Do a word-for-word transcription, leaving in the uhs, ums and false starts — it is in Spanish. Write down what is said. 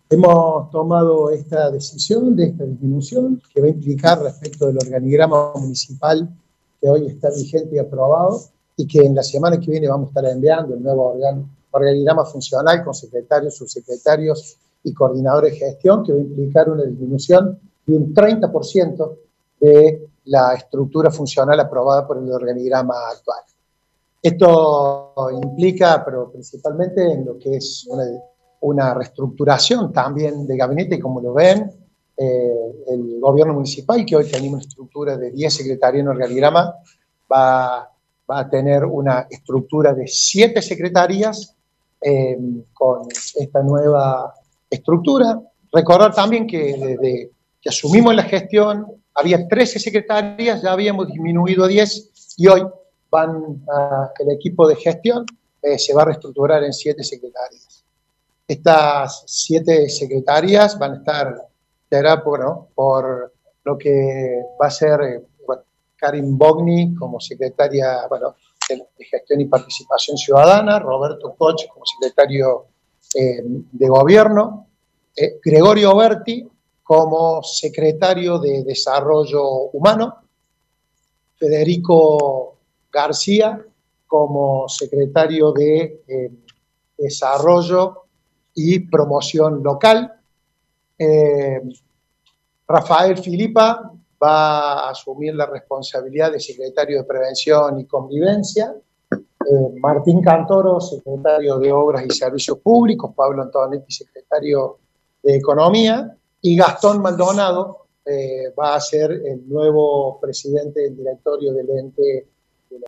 Hemos tomado esta decisión de esta disminución que va a implicar respecto del organigrama municipal que hoy está vigente y aprobado y que en la semana que viene vamos a estar enviando el nuevo organ, organigrama funcional con secretarios, subsecretarios y coordinadores de gestión, que va a implicar una disminución de un treinta por ciento de la estructura funcional aprobada por el organigrama actual. Esto implica, pero principalmente en lo que es una, una reestructuración también de gabinete, como lo ven, eh, el gobierno municipal, que hoy tenemos una estructura de diez secretarios en organigrama, va, va a tener una estructura de siete secretarías eh, con esta nueva estructura. Recordar también que desde que asumimos la gestión había trece secretarias, ya habíamos disminuido a diez y hoy van a, el equipo de gestión eh, se va a reestructurar en siete secretarias. Estas siete secretarias van a estar integradas por, ¿no? por lo que va a ser eh, bueno, Karin Bogni como secretaria bueno, de, de Gestión y Participación Ciudadana, Roberto Koch como secretario eh, de Gobierno, eh, Gregorio Berti como secretario de Desarrollo Humano, Federico García como secretario de eh, Desarrollo y Promoción Local. Eh, Rafael Filipa va a asumir la responsabilidad de secretario de Prevención y Convivencia. Eh, Martín Cantoro, secretario de Obras y Servicios Públicos. Pablo Antonetti, secretario de Economía. Y Gastón Maldonado eh, va a ser el nuevo presidente del directorio del ente